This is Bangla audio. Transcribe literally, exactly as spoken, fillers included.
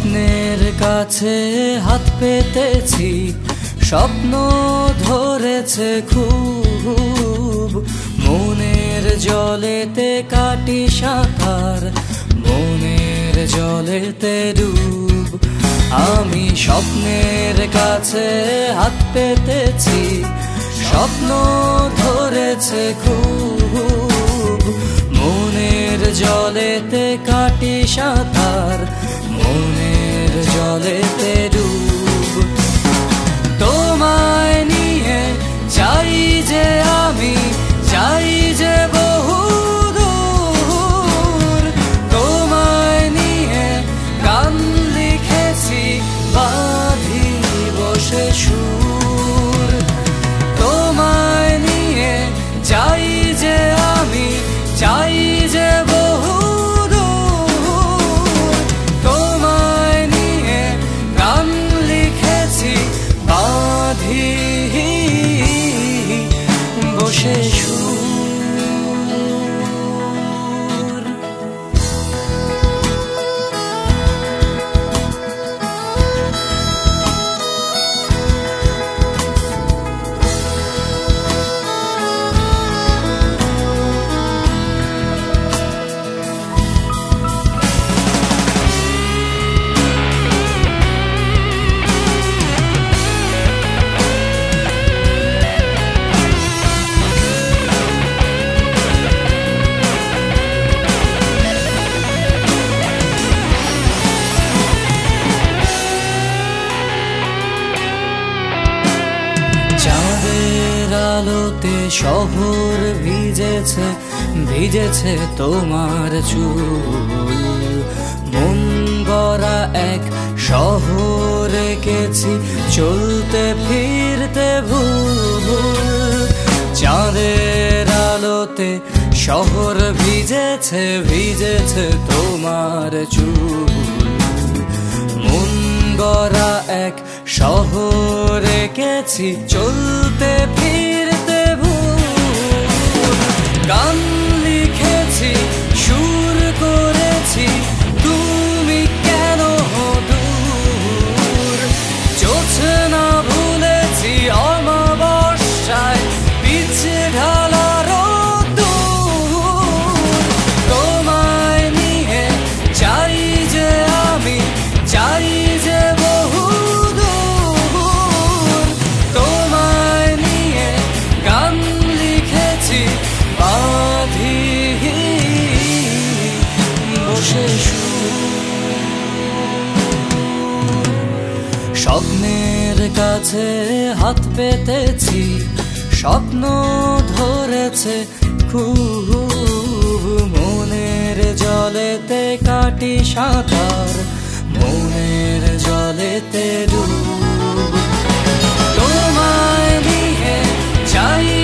স্বপ্নের কাছে হাত পেতেছি, স্বপ্ন ধরেছে খুব, মনের জলেতে কাটি সাঁতার, মনের জলেতে ডুব। আমি স্বপ্নের কাছে হাত পেতেছি, স্বপ্ন ধরেছে খুব, মনের জলেতে কাটি সাঁতার, মনের জলেতে ডুব। তোমায় নিয়ে চাই যে আমি, চাই যে বহু দূর, তোমায় নিয়ে গান লিখেছি বাঁধি বসে সুর। তোমায় নিয়ে চাই যে আমি, চাই যে বহু দূর, তোমায় নিয়ে গান লিখেছি বাঁধি বসে সুর। চাঁদের আলোতে শহর ভিজেছে, ভিজেছে তোমার চুল, মন গড়া এক শহর এঁকেছি চলতে ফিরতে ভুল। চাঁদের আলোতে শহর ভিজেছে, ভিজেছে তোমার চুল, মন গড়া এক শহর এঁকেছি চলতে ফিরতে ভুল। গান লিখেছি, সুর করেছি, তুমি কেন দূর, জোছনা ভুলেছি অমাবস্যায় পিছে ঢালা রোদ্দুর। তোমায় নিয়ে চাই যে আমি, চাই যে বহু দূর, তোমায় নিয়ে গান লিখেছি বাঁধি বসে সুর। স্বপ্নের কাছে হাত পেতেছি, স্বপ্ন ধরেছে খুব, মনের জলেতে কাটি সাঁতার, মনের জলেতে ডুব। তোমায় নিয়ে চাই